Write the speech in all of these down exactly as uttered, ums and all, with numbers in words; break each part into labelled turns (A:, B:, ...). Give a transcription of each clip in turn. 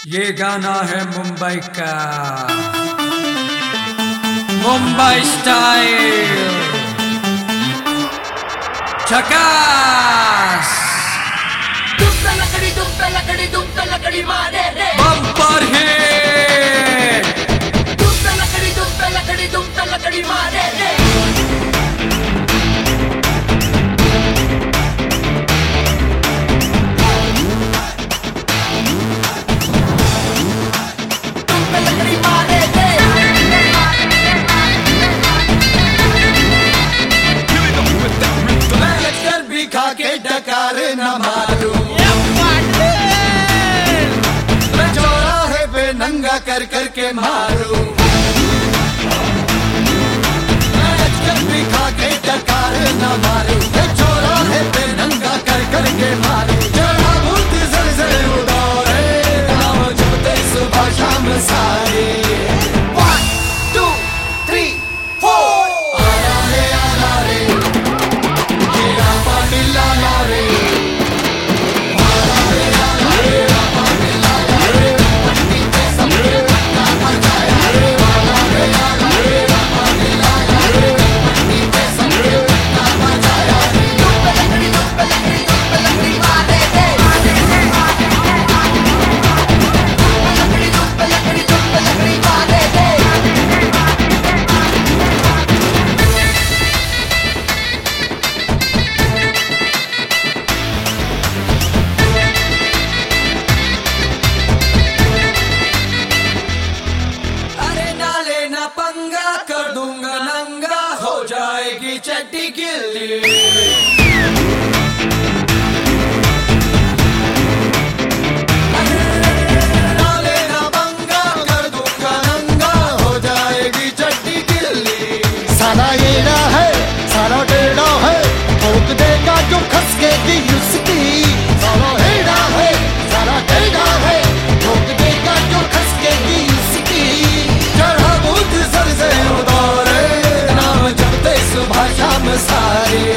A: ये गाना है मुंबई का, मुंबई स्टाइल झकास।
B: दुम तलकड़ी दुम तलकड़ी दुम तलकड़ी मारे रे
A: बम्पर हिट।
B: दुम तलकड़ी दुम तलकड़ी दुम तलकड़ी मारे रे
A: डकार न मारू मैं चौराहे पे नंगा कर कर के मारू। मैं अजगर भी खा के डकार न मारू, मैं चौराहे पे नंगा कर कर के मारू। जड़ा भूत जलजल उड़ारे नाम जपते सुबह शाम सारे।
B: वन टू थ्री फोर
A: आला रे आला रे तेरा पाटिला ला रे। पंगा कर दूंगा नंगा, हो जाएगी चट्टी गिल्ली। नाले ना पंगा कर दूंगा नंगा, हो जाएगी चट्टी गिल्ली।
C: सारा येड़ा है सारा टेढ़ा है, ठोक देगा जो खसकेगी उसकी। सारा हेड़ा है सारा टेढ़ा है, ठोक देगा जो खसकेगी उसकी।
A: चढ़ा भूत सर से उतारे नाम जपते सुबह शाम सारे।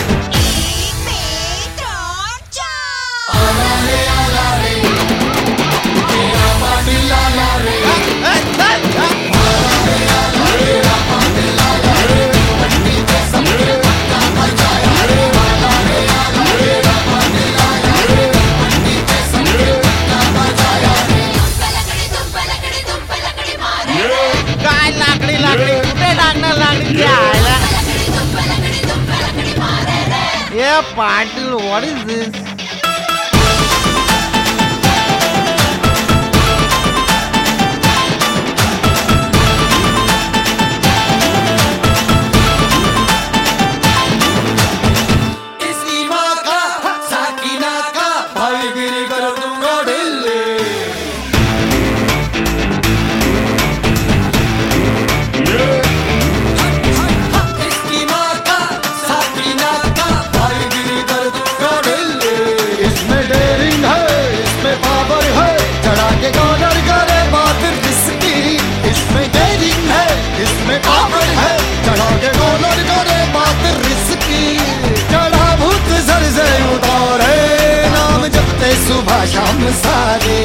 A: आला रे आला रे तेरा पाटिला ला रे।
C: काय लाकडी लाकडी कुठे लागणार लागली द्यायला? ये पाटील, व्हॉट इज दिस?
A: इसकी माँ का साकिना का भाईगिरी कर दूंगा ढिल्ली। इसकी माँ का साकिना का भाईगिरी कर दूंगा ढिल्ली।
C: इसमें डेयरिंग है इसमें पावर है, चढ़ा के कॉर्नर करे बात रिस्की। इसमें डेयरिंग है इसमें पावर है, चढ़ा के कॉर्नर करे बात रिस्की।
A: चढ़ा भूत सर से उतारे नाम जपते सुबह शाम सारे।